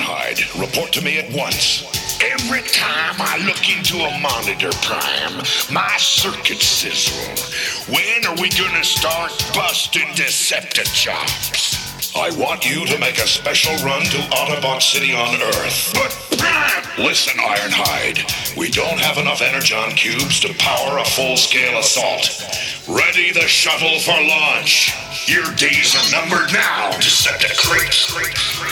Ironhide. Report to me at once. Every time I look into a monitor, Prime, my circuits sizzle. When are we gonna start busting Decepticons? I want you to make a special run to Autobot City on Earth. But Prime! Listen, Ironhide. We don't have enough Energon cubes to power a full-scale assault. Ready the shuttle for launch. Your days are numbered now, Decepticons.